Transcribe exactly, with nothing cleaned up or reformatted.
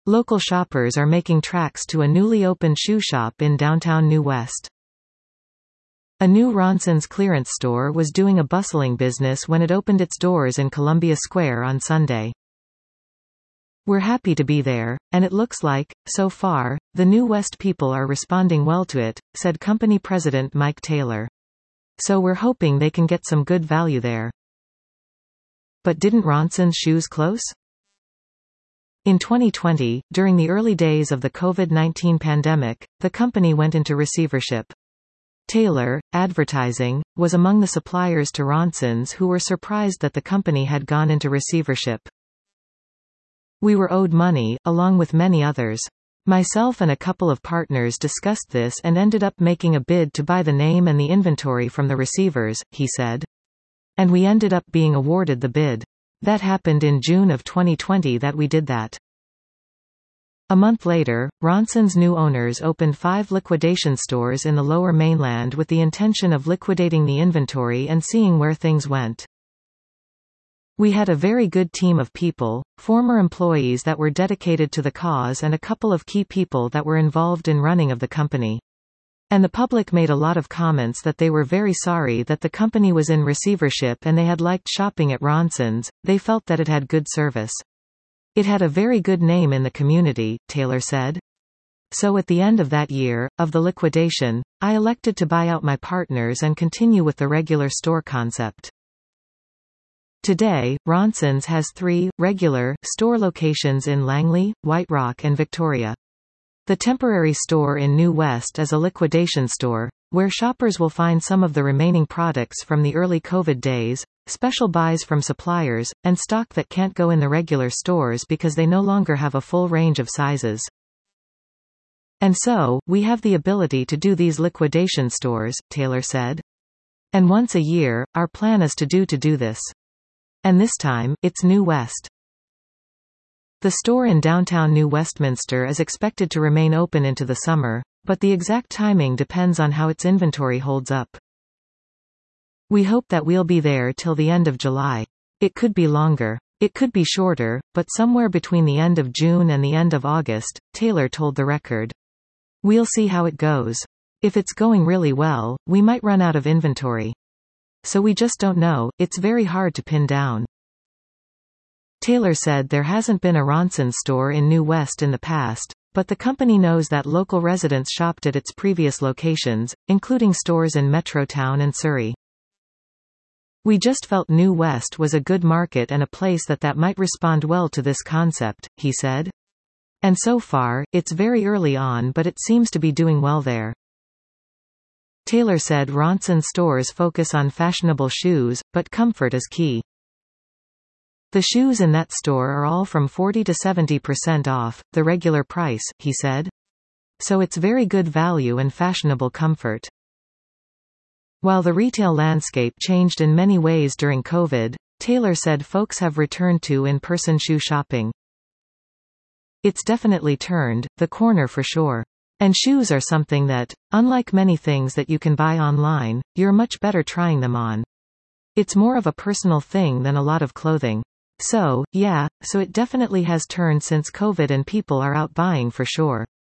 Local shoppers are making tracks to a newly opened shoe shop in downtown New West. A new Ronsons clearance store was doing a bustling business when it opened its doors in Columbia Square on Sunday. "We're happy to be there, and it looks like, so far, the New West people are responding well to it," said company president Mike Taylor. "So we're hoping they can get some good value there." But didn't Ronsons shoes close? In twenty twenty, during the early days of the COVID nineteen pandemic, the company went into receivership. Taylor, advertising, was among the suppliers to Ronsons who were surprised that the company had gone into receivership. "We were owed money, along with many others. Myself and a couple of partners discussed this and ended up making a bid to buy the name and the inventory from the receivers," he said. "And we ended up being awarded the bid. That happened in June of twenty twenty that we did that." A month later, Ronsons' new owners opened five liquidation stores in the Lower Mainland with the intention of liquidating the inventory and seeing where things went. "We had a very good team of people, former employees that were dedicated to the cause and a couple of key people that were involved in running of the company. And the public made a lot of comments that they were very sorry that the company was in receivership and they had liked shopping at Ronsons, they felt that it had good service. It had a very good name in the community," Taylor said. "So at the end of that year, of the liquidation, I elected to buy out my partners and continue with the regular store concept." Today, Ronsons has three, regular, store locations in Langley, White Rock and Victoria. The temporary store in New West is a liquidation store, where shoppers will find some of the remaining products from the early COVID days, special buys from suppliers, and stock that can't go in the regular stores because they no longer have a full range of sizes. "And so, we have the ability to do these liquidation stores," Taylor said. "And once a year, our plan is to do to do this. And this time, it's New West." The store in downtown New Westminster is expected to remain open into the summer, but the exact timing depends on how its inventory holds up. "We hope that we'll be there till the end of July. It could be longer. It could be shorter, but somewhere between the end of June and the end of August," Taylor told the Record. "We'll see how it goes. If it's going really well, we might run out of inventory. So we just don't know, it's very hard to pin down." Taylor said there hasn't been a Ronsons store in New West in the past, but the company knows that local residents shopped at its previous locations, including stores in Metrotown and Surrey. "We just felt New West was a good market and a place that that might respond well to this concept," he said. "And so far, it's very early on but it seems to be doing well there." Taylor said Ronsons stores focus on fashionable shoes, but comfort is key. "The shoes in that store are all from forty to seventy percent off the regular price," he said. "So it's very good value and fashionable comfort." While the retail landscape changed in many ways during COVID, Taylor said folks have returned to in-person shoe shopping. "It's definitely turned the corner for sure. And shoes are something that, unlike many things that you can buy online, you're much better trying them on. It's more of a personal thing than a lot of clothing. So, yeah, so it definitely has turned since COVID and people are out buying for sure."